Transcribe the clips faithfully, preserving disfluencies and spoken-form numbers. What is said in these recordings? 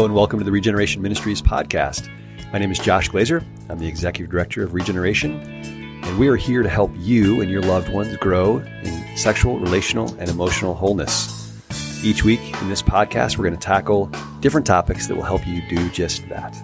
Hello and welcome to the Regeneration Ministries podcast. My name is Josh Glazer. I'm the Executive Director of Regeneration, and we are here to help you and your loved ones grow in sexual, relational, and emotional wholeness. Each week in this podcast, we're going to tackle different topics that will help you do just that.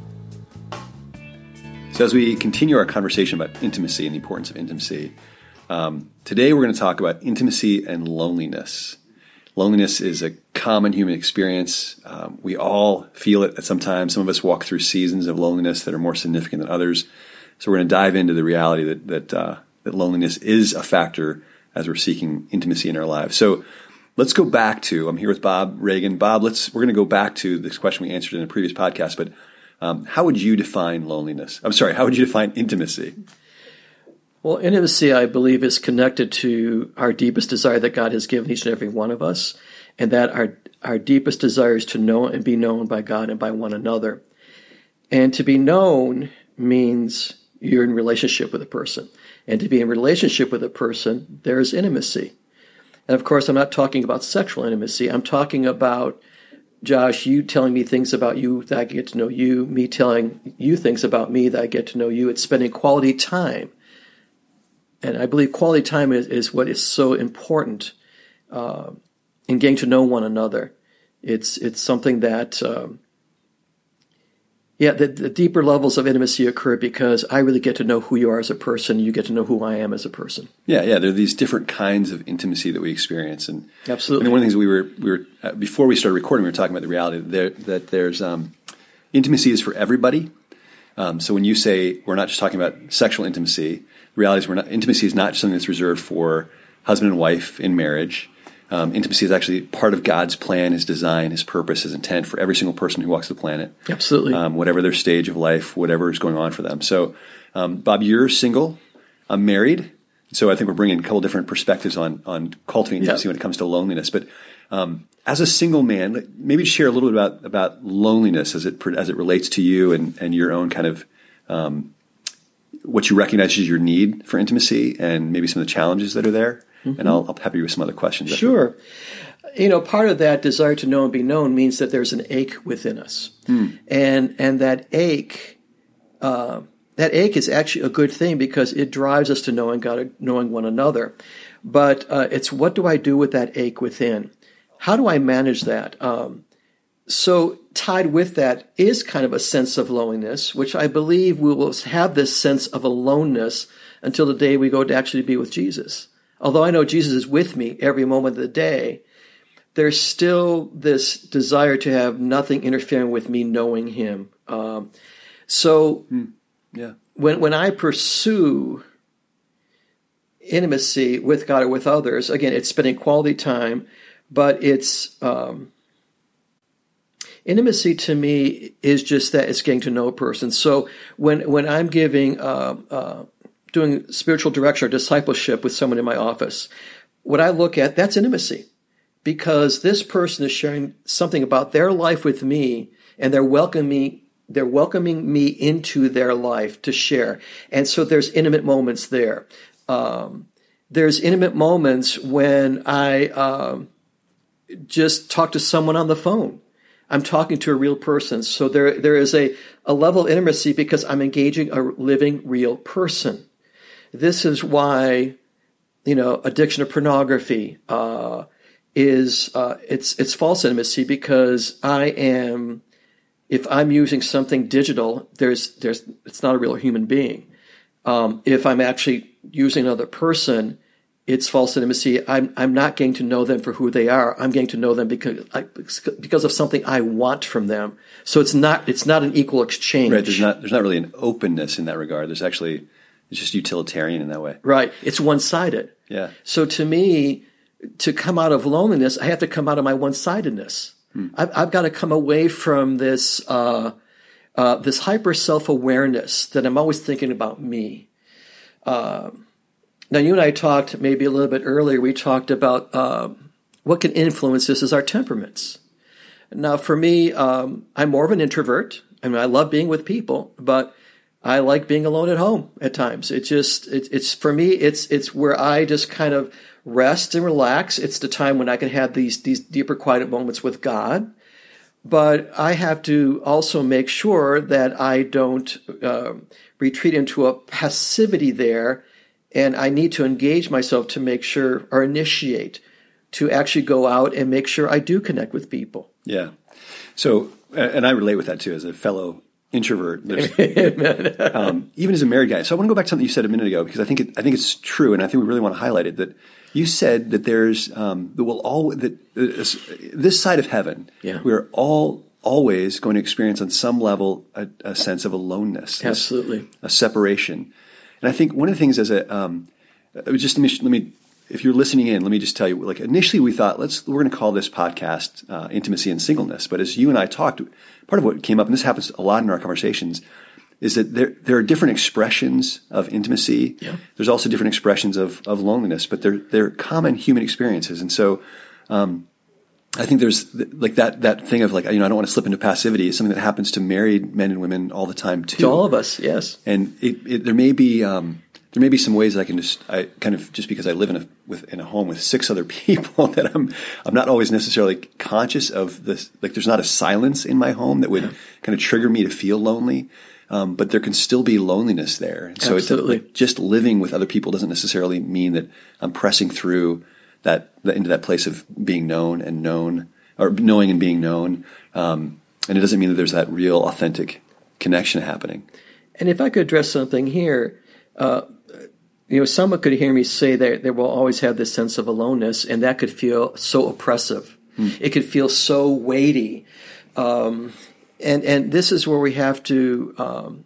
So as we continue our conversation about intimacy and the importance of intimacy, um, today we're going to talk about intimacy and loneliness. Loneliness is a common human experience. Um, we all feel it at some time. Some of us walk through seasons of loneliness that are more significant than others. So we're going to dive into the reality that that, uh, that loneliness is a factor as we're seeking intimacy in our lives. So let's go back to, I'm here with Bob Reagan. Bob, let's we're going to go back to this question we answered in a previous podcast, but um, how would you define loneliness? I'm sorry, how would you define intimacy? Well, intimacy, I believe, is connected to our deepest desire that God has given each and every one of us, and that our our deepest desire is to know and be known by God and by one another. And to be known means you're in relationship with a person. And to be in relationship with a person, there's intimacy. And of course, I'm not talking about sexual intimacy. I'm talking about, Josh, you telling me things about you that I get to know you, me telling you things about me that I get to know you. It's spending quality time. And I believe quality time is, is what is so important uh, in getting to know one another. It's it's something that, um, yeah, the, the deeper levels of intimacy occur because I really get to know who you are as a person. You get to know who I am as a person. Yeah, yeah. There are these different kinds of intimacy that we experience, and absolutely. And one of the things we were we were uh, before we started recording, we were talking about the reality that, there, that there's um, intimacy is for everybody. Um, so when you say we're not just talking about sexual intimacy, the reality is we're not, intimacy is not something that's reserved for husband and wife in marriage. Um, intimacy is actually part of God's plan, His design, His purpose, His intent for every single person who walks the planet. Absolutely. Um, whatever their stage of life, whatever is going on for them. So, um, Bob, you're single. I'm married. So I think we're bringing a couple different perspectives on on cultivating intimacy yeah. when it comes to loneliness. But um, as a single man, maybe share a little bit about, about loneliness as it as it relates to you and, and your own kind of um, what you recognize as your need for intimacy and maybe some of the challenges that are there. Mm-hmm. And I'll, I'll pepper you with some other questions. Sure. You know, part of that desire to know and be known means that there's an ache within us. Mm. And and that ache, uh, that ache is actually a good thing because it drives us to knowing God, knowing one another. But uh, it's what do I do with that ache within? How do I manage that? Um, so tied with that is kind of a sense of loneliness, which I believe we will have this sense of aloneness until the day we go to actually be with Jesus. Although I know Jesus is with me every moment of the day, there's still this desire to have nothing interfering with me knowing Him. Um, so mm, yeah. when when I pursue intimacy with God or with others, again, it's spending quality time, but it's um, intimacy to me is just that it's getting to know a person. So when when I'm giving uh, uh, doing spiritual direction or discipleship with someone in my office, what I look at, that's intimacy. Because this person is sharing something about their life with me, and they're welcoming they're welcoming me into their life to share. And so there's intimate moments there. Um, there's intimate moments when I um, just talk to someone on the phone. I'm talking to a real person. So there there is a, a level of intimacy because I'm engaging a living, real person. This is why, you know, addiction to pornography uh, is uh, it's it's false intimacy because I am, if I'm using something digital, there's there's it's not a real human being. Um, if I'm actually using another person, it's false intimacy. I'm I'm not getting to know them for who they are. I'm getting to know them because I, because of something I want from them. So it's not it's not an equal exchange. Right. There's not there's not really an openness in that regard. There's actually it's just utilitarian in that way. Right. It's one-sided. Yeah. So to me, to come out of loneliness, I have to come out of my one-sidedness. Hmm. I've, I've got to come away from this uh, uh, this hyper self-awareness that I'm always thinking about me. Uh, now, you and I talked maybe a little bit earlier. We talked about uh, what can influence this is our temperaments. Now, for me, um, I'm more of an introvert. I mean, I love being with people, but I like being alone at home at times. It just, it, it's for me, it's it's where I just kind of rest and relax. It's the time when I can have these these deeper, quiet moments with God. but I have to also make sure that I don't uh, retreat into a passivity there, and I need to engage myself to make sure, or initiate, to actually go out and make sure I do connect with people. Yeah. So, and I relate with that too as a fellow introvert. um, even as a married guy. So I want to go back to something you said a minute ago, because I think it, I think it's true, and I think we really want to highlight it. That you said that there's um, that we'll all that uh, this side of heaven, yeah. we're all always going to experience on some level a, a sense of aloneness, absolutely, a, a separation. And I think one of the things as a um, just let me, let me if you're listening in, let me just tell you, like initially we thought, let's we're going to call this podcast uh, Intimacy and Singleness. But as you and I talked, part of what came up, and this happens a lot in our conversations, is that there there are different expressions of intimacy. Yeah. There's also different expressions of of loneliness, but they're they're common human experiences. And so um, I think there's like that that thing of like, you know, I don't want to slip into passivity is something that happens to married men and women all the time too. To all of us, yes. And it, it, there may be um, there may be some ways that I can just I kind of just because I live in a with in a home with six other people that I'm I'm not always necessarily conscious of this. Like there's not a silence in my home that would yeah. kind of trigger me to feel lonely. Um, but there can still be loneliness there. And so it's like just living with other people doesn't necessarily mean that I'm pressing through that, that into that place of being known and known, or knowing and being known. Um, and it doesn't mean that there's that real authentic connection happening. And if I could address something here, uh, you know, someone could hear me say that they will always have this sense of aloneness, and that could feel so oppressive. Hmm. It could feel so weighty. Um, And and this is where we have to, um,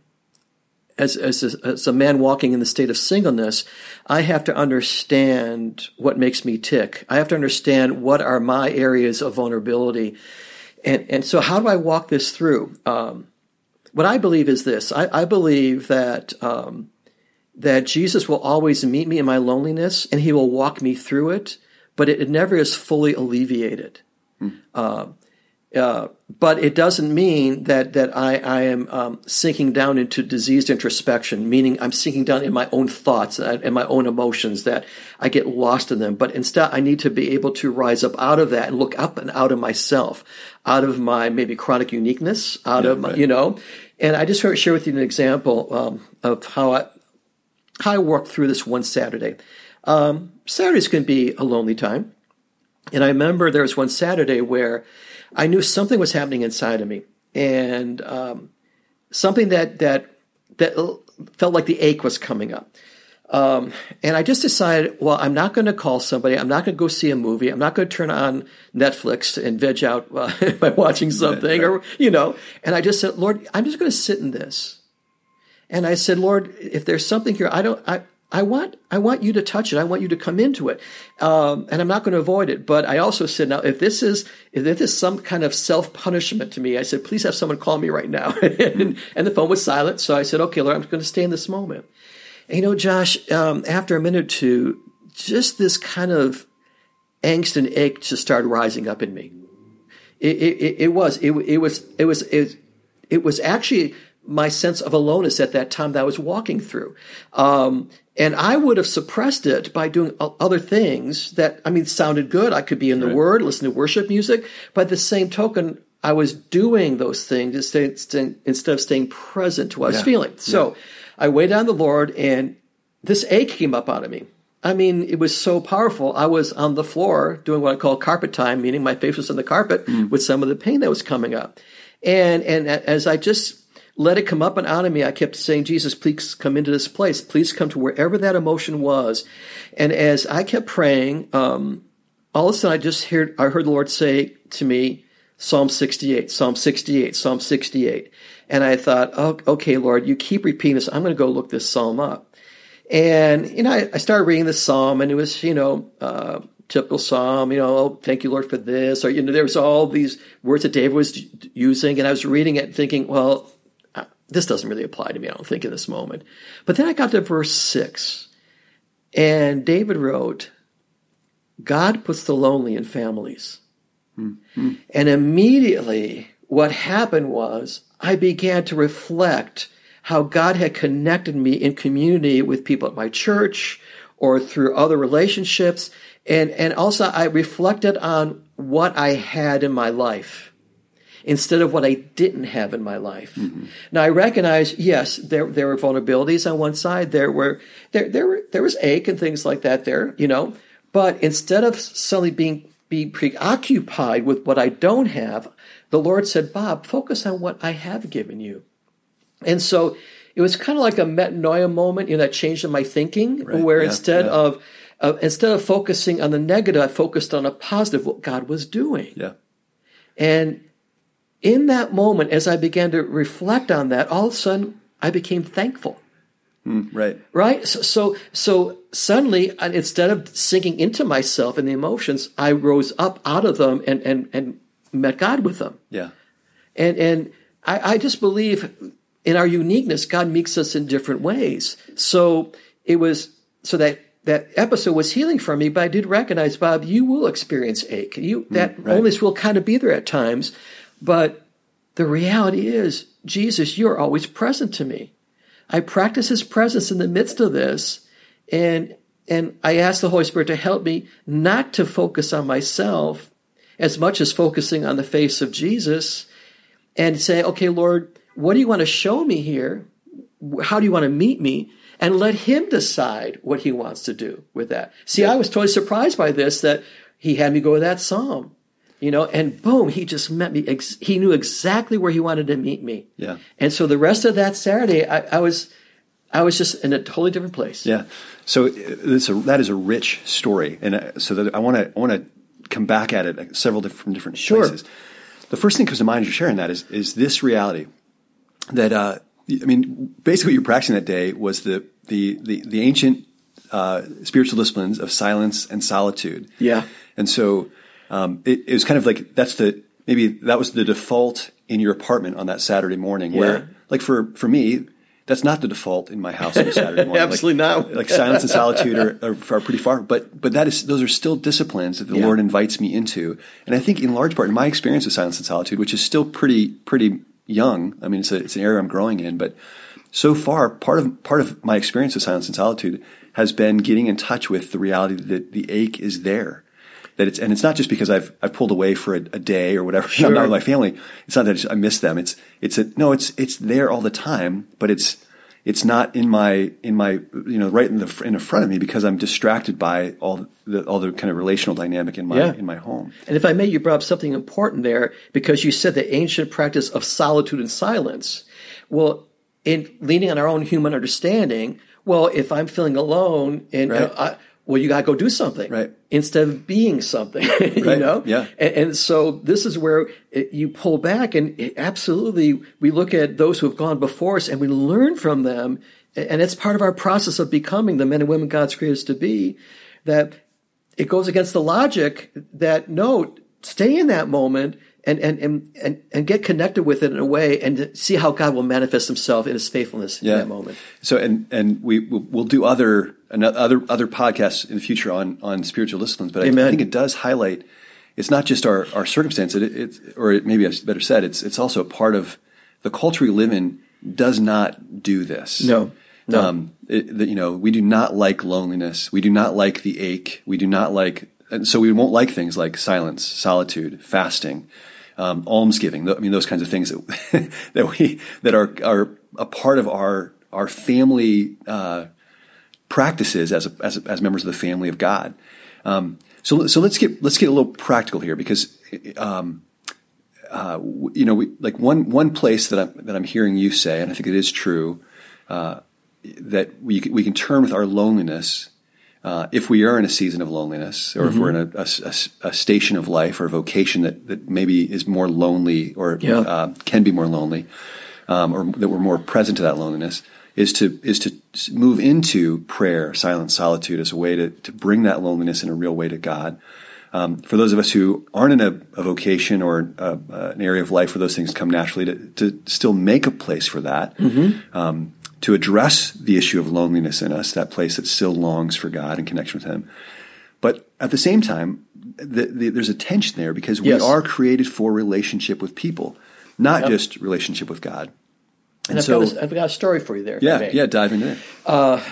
as as a, as a man walking in the state of singleness, I have to understand what makes me tick. I have to understand what are my areas of vulnerability, and and so how do I walk this through? Um, what I believe is this: I, I believe that um, that Jesus will always meet me in my loneliness, and He will walk me through it, but it, it never is fully alleviated. Hmm. Uh, Uh, but it doesn't mean that that I, I am um, sinking down into diseased introspection, meaning I'm sinking down in my own thoughts and my own emotions, that I get lost in them. But instead, I need to be able to rise up out of that and look up and out of myself, out of my maybe chronic uniqueness, out yeah, of my, right. you know. And I just want to share with you an example um, of how I how I worked through this one Saturday. Um, Saturdays can be a lonely time, and I remember there was one Saturday where I knew something was happening inside of me, and um, something that that that felt like the ache was coming up. Um, and I just decided, well, I'm not going to call somebody. I'm not going to go see a movie. I'm not going to turn on Netflix and veg out uh, by watching something, right, right. or you know. And I just said, Lord, I'm just going to sit in this. And I said, Lord, if there's something here, I don't. I, I want I want you to touch it. I want you to come into it, um, and I'm not going to avoid it. But I also said, now, if this is if this is some kind of self punishment to me, I said, please have someone call me right now. and, and the phone was silent, so I said, okay, Lord, I'm going to stay in this moment. And you know, Josh, um, after a minute or two, just this kind of angst and ache just started rising up in me. It it, it was it, it was it was it, it was actually my sense of aloneness at that time that I was walking through. Um, and I would have suppressed it by doing other things that, I mean, sounded good. I could be in the right. Word, listen to worship music. But at the same token, I was doing those things instead of staying present to what I was yeah. feeling. So yeah. I waited on the Lord, and this ache came up out of me. I mean, it was so powerful. I was on the floor doing what I call carpet time, meaning my face was on the carpet mm. with some of the pain that was coming up. And, and as I just let it come up and out of me, I kept saying, Jesus, please come into this place. Please come to wherever that emotion was. And as I kept praying, um, all of a sudden I just heard, I heard the Lord say to me, Psalm sixty-eight, Psalm sixty-eight, Psalm sixty-eight. And I thought, oh, okay, Lord, you keep repeating this. I'm going to go look this Psalm up. And, you know, I, I started reading the Psalm, and it was, you know, uh, typical Psalm, you know, oh, thank you, Lord, for this. Or, you know, there was all these words that David was using, and I was reading it thinking, well, this doesn't really apply to me, I don't think, in this moment. But then I got to verse six, and David wrote, God puts the lonely in families. Mm-hmm. And immediately what happened was I began to reflect how God had connected me in community with people at my church or through other relationships. And, and also I reflected on what I had in my life. instead of what I didn't have in my life. Mm-hmm. Now I recognize, yes, there there were vulnerabilities on one side. There were there there were, there was ache and things like that there, you know. But instead of suddenly being being preoccupied with what I don't have, the Lord said, Bob, focus on what I have given you. And so it was kind of like a metanoia moment, you know, that changed in my thinking, right. where yeah. instead yeah. of uh, instead of focusing on the negative, I focused on a positive, what God was doing. Yeah. And in that moment, as I began to reflect on that, all of a sudden I became thankful. Mm, right. Right. So, so, so suddenly, instead of sinking into myself and the emotions, I rose up out of them and and and met God with them. Yeah. And and I, I just believe in our uniqueness, God meets us in different ways. So it was so that that episode was healing for me, but I did recognize, Bob, you will experience ache. You that mm, right. loneliness will kind of be there at times, but the reality is, Jesus, you're always present to me. I practice his presence in the midst of this, and and I ask the Holy Spirit to help me not to focus on myself as much as focusing on the face of Jesus, and say, okay, Lord, what do you want to show me here? How do you want to meet me? And let him decide what he wants to do with that. See, yeah. I was totally surprised by this, that he had me go to that psalm, you know, and boom, he just met me. Ex- he knew exactly where he wanted to meet me. Yeah. And so the rest of that Saturday, I, I was, I was just in a totally different place. Yeah. So it's a, that is a rich story. And so that I want to, I want to come back at it several different, different sure. places. The first thing that comes to mind as you're sharing that is, is this reality that, uh, I mean, basically what you're practicing that day was the the the, the ancient uh, spiritual disciplines of silence and solitude. Yeah. And so um, it, it was kind of like that's the maybe that was the default in your apartment on that Saturday morning. Yeah. Where, like for for me, that's not the default in my house on a Saturday morning. Absolutely like, not. Like silence and solitude are, are, are pretty far, but but that is those are still disciplines that the yeah. Lord invites me into. And I think in large part, in my experience with silence and solitude, which is still pretty pretty. young. I mean, it's, a, it's an area I'm growing in, but so far, part of part of my experience with silence and solitude has been getting in touch with the reality that the ache is there. That it's and it's not just because I've I've pulled away for a, a day or whatever. Sure. I'm not with my family. It's not that I, just, I miss them. It's it's a, no. It's it's there all the time, but it's it's not in my in my you know right in the in the front of me because I'm distracted by all the all the kind of relational dynamic in my yeah. in my home. And if I may, you brought up something important there because you said the ancient practice of solitude and silence. Well, in leaning on our own human understanding, well, if I'm feeling alone and right. uh, I, well, you got to go do something right. instead of being something, you right. know? Yeah. And, and so this is where it, you pull back and it, absolutely we look at those who have gone before us and we learn from them. And it's part of our process of becoming the men and women God's created us to be, that it goes against the logic that no, stay in that moment and, and, and, and, and get connected with it in a way and see how God will manifest himself in his faithfulness yeah. in that moment. So, and, and we, we'll do other, other, other podcasts in the future on, on spiritual disciplines, but I, I think it does highlight, it's not just our, our circumstance, it, it, or it, maybe I've better said, it's, it's also a part of the culture we live in does not do this. No. No. Um, it, the, you know, we do not like loneliness. We do not like the ache. We do not like, and so we won't like things like silence, solitude, fasting, um, almsgiving. I mean, those kinds of things that that we that are are a part of our our family uh, practices as a, as a, as members of the family of God. Um, so so let's get let's get a little practical here because. Um, uh, you know, we, like one one place that I'm that I'm hearing you say, and I think it is true. Uh, that we we can turn with our loneliness uh, if we are in a season of loneliness or mm-hmm. if we're in a, a, a station of life or a vocation that, that maybe is more lonely or yeah. uh, can be more lonely um, or that we're more present to that loneliness is to is to move into prayer, silence, solitude as a way to, to bring that loneliness in a real way to God. Um, for those of us who aren't in a, a vocation or a, uh, an area of life where those things come naturally, to, to still make a place for that. Mm-hmm. Um, to address the issue of loneliness in us, that place that still longs for God and connection with him. But at the same time, the, the, there's a tension there because we yes. are created for relationship with people, not yep. just relationship with God. And, and I've, so, got a, I've got a story for you there. Yeah, yeah, dive into it. Uh,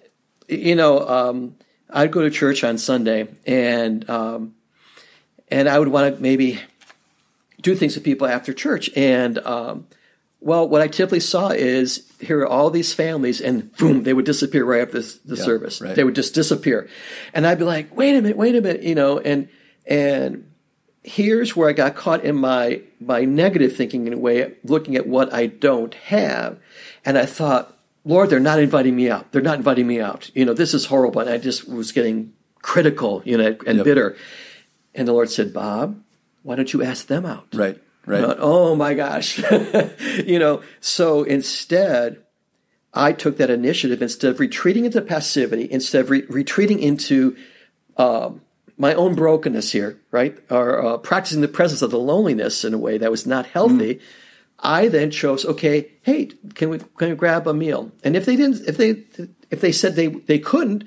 you know, um, I'd go to church on Sunday and, um, and I would want to maybe do things with people after church. And, um, well, what I typically saw is here are all these families, and boom, they would disappear right after the, the yeah, service. Right. They would just disappear. And I'd be like, wait a minute, wait a minute, you know, and and here's where I got caught in my my negative thinking in a way, looking at what I don't have. And I thought, Lord, they're not inviting me out. They're not inviting me out. You know, this is horrible. And I just was getting critical, you know, and yep. bitter. And the Lord said, Bob, why don't you ask them out? Right. Right. Thought, oh my gosh. you know, so instead, I took that initiative. Instead of retreating into passivity, instead of re- retreating into um, my own brokenness here, right, or uh, practicing the presence of the loneliness in a way that was not healthy, mm. I then chose, okay, hey, can we can we grab a meal? And if they didn't, if they if they said they they couldn't,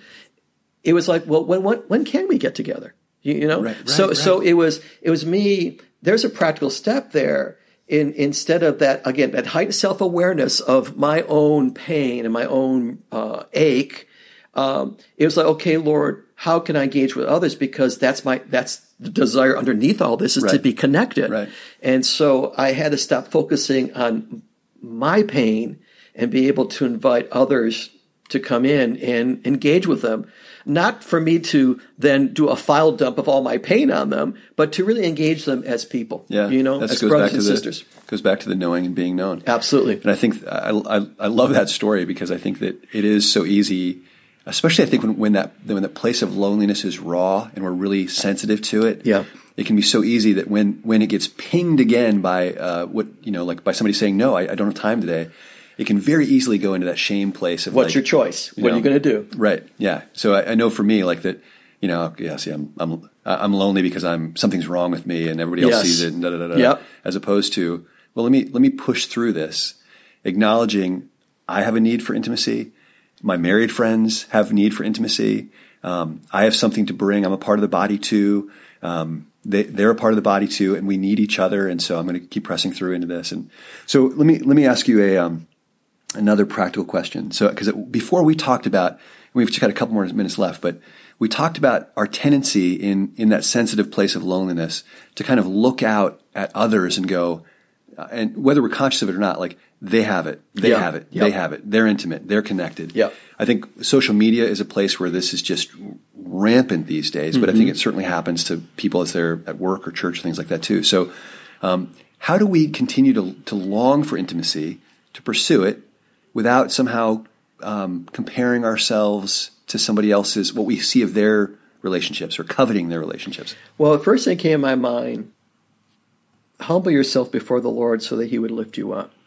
it was like, well, when when, when can we get together? You, you know, right, right, so right. so it was it was me. There's a practical step there. In instead of that, again, that heightened self-awareness of my own pain and my own uh, ache, um, it was like, okay, Lord, how can I engage with others? Because that's my that's the desire underneath all this is right. to be connected. Right. And so I had to stop focusing on my pain and be able to invite others to come in and engage with them. Not for me to then do a file dump of all my pain on them, but to really engage them as people. Yeah, you know, that as goes brothers back to and the, sisters. Goes back to the knowing and being known. Absolutely. And I think I, I, I love that story because I think that it is so easy, especially I think when, when that when that place of loneliness is raw and we're really sensitive to it. Yeah. It can be so easy that when when it gets pinged again by uh, what you know, like by somebody saying, "No, I, I don't have time today," it can very easily go into that shame place of what's like, your choice? You what know, are you going to do? Right. Yeah. So I, I know for me, like that, you know, yeah, see, I'm I'm I'm lonely because I'm something's wrong with me and everybody else Yes. sees it and da da da da. Yep. As opposed to, well, let me let me push through this, acknowledging I have a need for intimacy. My married friends have need for intimacy. Um, I have something to bring. I'm a part of the body too. Um, they, they're a part of the body too, and we need each other. And so I'm going to keep pressing through into this. And so let me let me ask you a um, another practical question. So because before we talked about, we've just got a couple more minutes left, but we talked about our tendency in in that sensitive place of loneliness to kind of look out at others and go, uh, and whether we're conscious of it or not, like they have it, they Yeah. have it, Yep. they have it, they're intimate, they're connected. Yep. I think social media is a place where this is just rampant these days, but mm-hmm. I think it certainly happens to people as they're at work or church, things like that too. So um, how do we continue to, to long for intimacy, to pursue it, without somehow um, comparing ourselves to somebody else's, what we see of their relationships or coveting their relationships? Well, the first thing came in my mind, humble yourself before the Lord so that he would lift you up.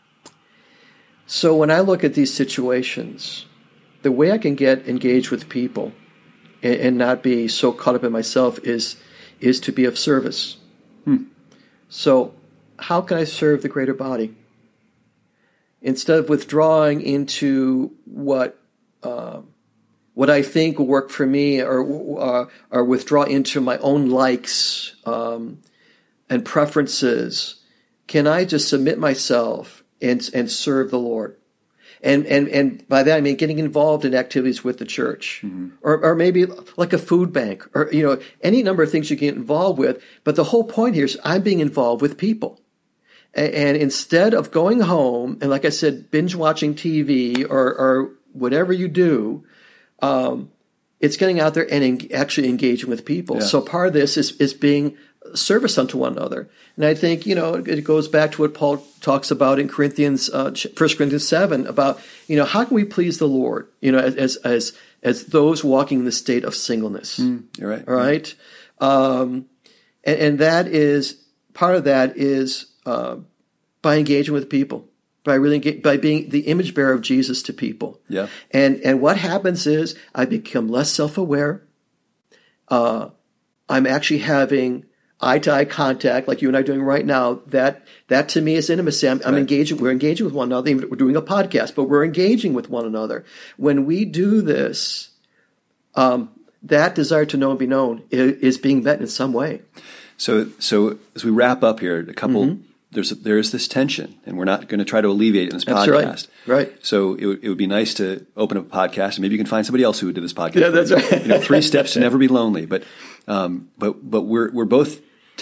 So when I look at these situations, the way I can get engaged with people and, and not be so caught up in myself is is to be of service. Hmm. So how can I serve the greater body? Instead of withdrawing into what uh, what I think will work for me, or uh, or withdraw into my own likes um, and preferences, can I just submit myself and and serve the Lord? And and and by that I mean getting involved in activities with the church, mm-hmm. or or maybe like a food bank, or you know any number of things you get involved with. But the whole point here is I'm being involved with people. And, and instead of going home and, like I said, binge watching T V or or whatever you do, um, it's getting out there and en- actually engaging with people. Yeah. So part of this is is being service unto one another. And I think, you know, it goes back to what Paul talks about in Corinthians, uh, First Corinthians seven, about, you know, how can we please the Lord, you know, as as as those walking in the state of singleness. Mm, you're right. All right. Mm. Um, and, and that is, part of that is uh, by engaging with people, by really get, by being the image bearer of Jesus to people. Yeah. And, and what happens is I become less self-aware. Uh, I'm actually having eye-to-eye contact, like you and I are doing right now. That that to me is intimacy. I'm, I'm right. engaging. We're engaging with one another. We're doing a podcast, but we're engaging with one another. When we do this, um, that desire to know and be known is, is being met in some way. So, so as we wrap up here, a couple. Mm-hmm. There's a, there is this tension, and we're not going to try to alleviate it in this that's podcast. Right. right. So it, w- it would be nice to open up a podcast, and maybe you can find somebody else who would do this podcast. Yeah, that's right. You know, three steps to never be lonely. But um, but but we're we're both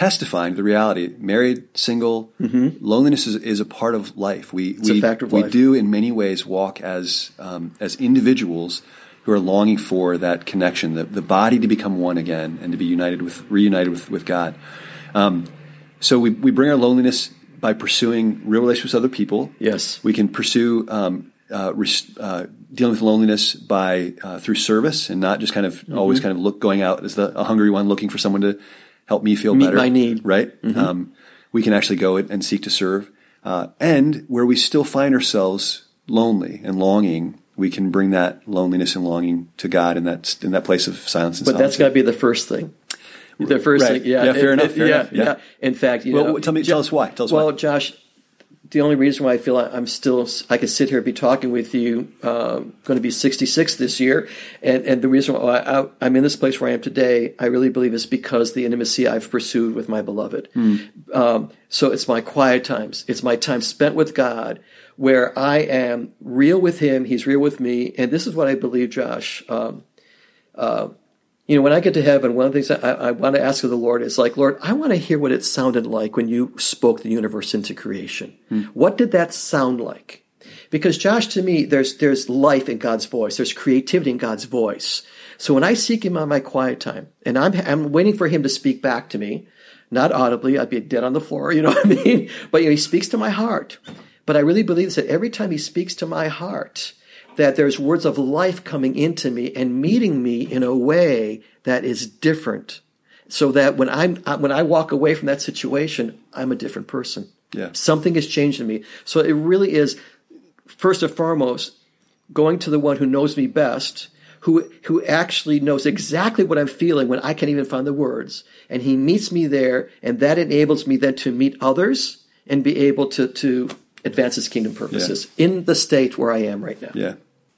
testifying to the reality. Married, single, mm-hmm. loneliness is, is a part of life. We it's we, a factor of we life. do in many ways walk as um, as individuals who are longing for that connection, the, the body to become one again and to be united with reunited with with God. Um, so we we bring our loneliness by pursuing real relationships with other people. Yes, we can pursue. Um, Uh, res- uh, dealing with loneliness by uh, through service and not just kind of mm-hmm. always kind of look going out as the a hungry one looking for someone to help me feel Meet better. my need. Right? Mm-hmm. Um, we can actually go and seek to serve. Uh, and where we still find ourselves lonely and longing, we can bring that loneliness and longing to God in that in that place of silence and But solitude. that's got to be the first thing. The first right. thing, yeah. Yeah, fair it, enough. It, fair yeah, enough. Yeah. yeah. In fact, you well, know, tell me, tell us why. Tell us well, why. Josh, the only reason why I feel I'm still, I can sit here and be talking with you, uh, going to be sixty-six this year, and, and the reason why I, I'm in this place where I am today, I really believe is because the intimacy I've pursued with my beloved. Mm. Um, so it's my quiet times. It's my time spent with God, where I am real with Him, He's real with me, and this is what I believe, Josh. Um, uh, You know, when I get to heaven, one of the things I, I want to ask of the Lord is like, Lord, I want to hear what it sounded like when you spoke the universe into creation. Hmm. What did that sound like? Because, Josh, to me, there's there's life in God's voice. There's creativity in God's voice. So when I seek Him on my quiet time, and I'm I'm waiting for Him to speak back to me, not audibly, I'd be dead on the floor, you know what I mean? But you know, He speaks to my heart. But I really believe that every time He speaks to my heart, that there's words of life coming into me and meeting me in a way that is different, so that when I'm when I walk away from that situation, I'm a different person. Yeah, something has changed in me. So it really is, first and foremost, going to the one who knows me best, who who actually knows exactly what I'm feeling when I can't even find the words, and He meets me there, and that enables me then to meet others and be able to to advance His kingdom purposes yeah. in the state where I am right now. Yeah.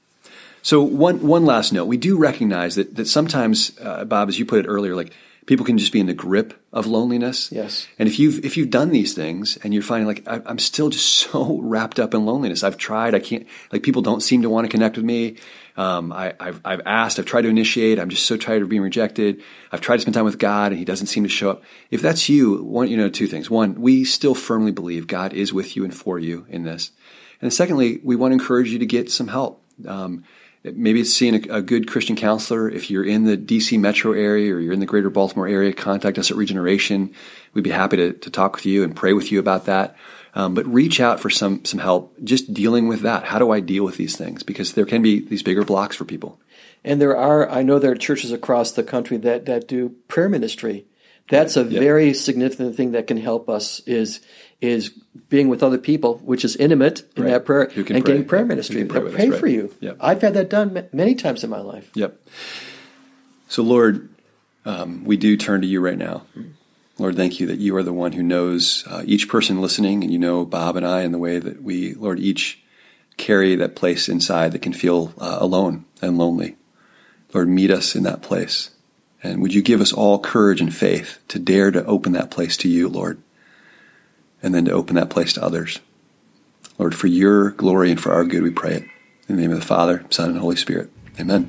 So one one last note, we do recognize that that sometimes, uh, Bob, as you put it earlier, like people can just be in the grip of loneliness. Yes. And if you've if you've done these things and you're finding like I, I'm still just so wrapped up in loneliness, I've tried, I can't, like people don't seem to want to connect with me. Um, I, I've I've asked, I've tried to initiate, I'm just so tired of being rejected. I've tried to spend time with God and He doesn't seem to show up. If that's you, one, you know, two things. One, we still firmly believe God is with you and for you in this. And secondly, we want to encourage you to get some help. Um, Maybe it's seeing a, a good Christian counselor. If you're in the D C metro area or you're in the greater Baltimore area, contact us at Regeneration. We'd be happy to, to talk with you and pray with you about that. Um, but reach out for some some help just dealing with that. How do I deal with these things? Because there can be these bigger blocks for people. And there are, I know there are churches across the country that, that do prayer ministry. That's a yep. very significant thing that can help us is is being with other people, which is intimate in right. that prayer, and pray. getting prayer yep. ministry. Pray, pray us, for right. you. Yep. I've had that done many times in my life. Yep. So, Lord, um, we do turn to you right now. Lord, thank you that you are the one who knows uh, each person listening, and you know Bob and I in the way that we, Lord, each carry that place inside that can feel uh, alone and lonely. Lord, meet us in that place. And would you give us all courage and faith to dare to open that place to you, Lord, and then to open that place to others. Lord, for your glory and for our good, we pray it. In the name of the Father, Son, and Holy Spirit. Amen.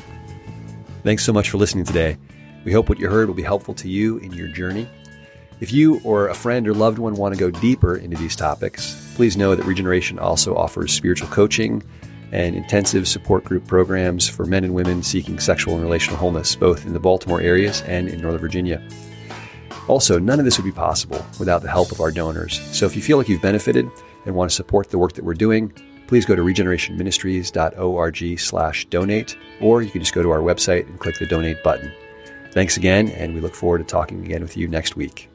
Thanks so much for listening today. We hope what you heard will be helpful to you in your journey. If you or a friend or loved one want to go deeper into these topics, please know that Regeneration also offers spiritual coaching and intensive support group programs for men and women seeking sexual and relational wholeness, both in the Baltimore areas and in Northern Virginia. Also, none of this would be possible without the help of our donors. So if you feel like you've benefited and want to support the work that we're doing, please go to regenerationministries.org slash donate, or you can just go to our website and click the donate button. Thanks again, and we look forward to talking again with you next week.